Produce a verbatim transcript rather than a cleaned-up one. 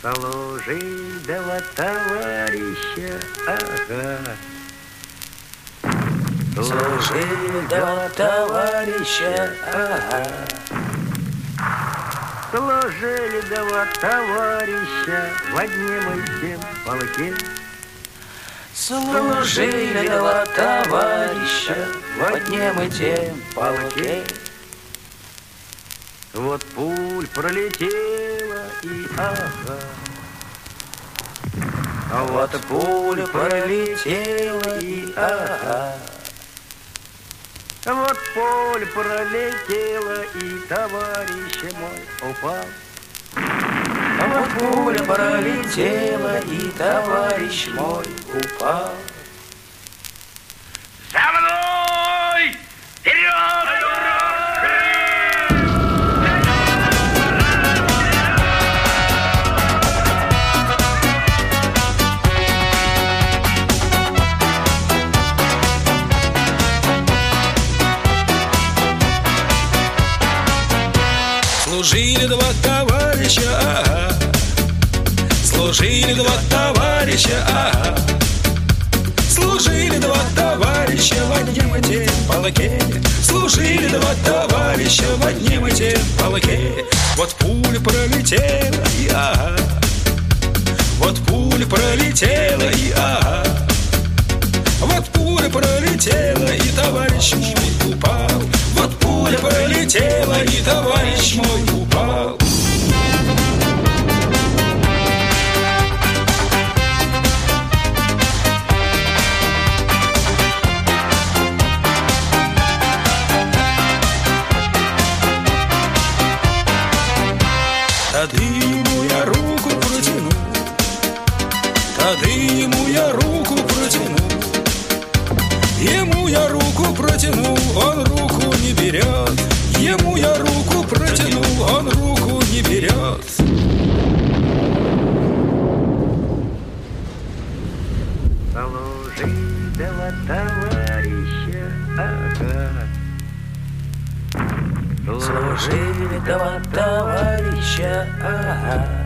Служили два товарища, ага. Служили два товарища, ага. Служили два товарища в одном и тем полке. Служили два товарища в одном и тем полке. Вот пуль пролетела и ага. А вот пуля пролетела и ага. Вот пуль пролетела и товарищ мой упал. А вот пуля пролетела и товарищ мой упал. За мной! Вперед! Служили два товарища, ага. Служили два товарища, ага. Служили два товарища в одном и тем полке. Служили два товарища в одном и тем полке. Вот пуля пролетела и ага. Вот пуля пролетела и ага. Вот пуля пролетела и товарищ мой упал. Вот пуля пролетела и товарищ мой упал. Тады ему я руку протяну, тады ему я руку протяну. Ему я руку протянул, он руку не берет. Ему я руку протянул, он руку не берет. Служили два товарища, ага. Служили два товарища, ага.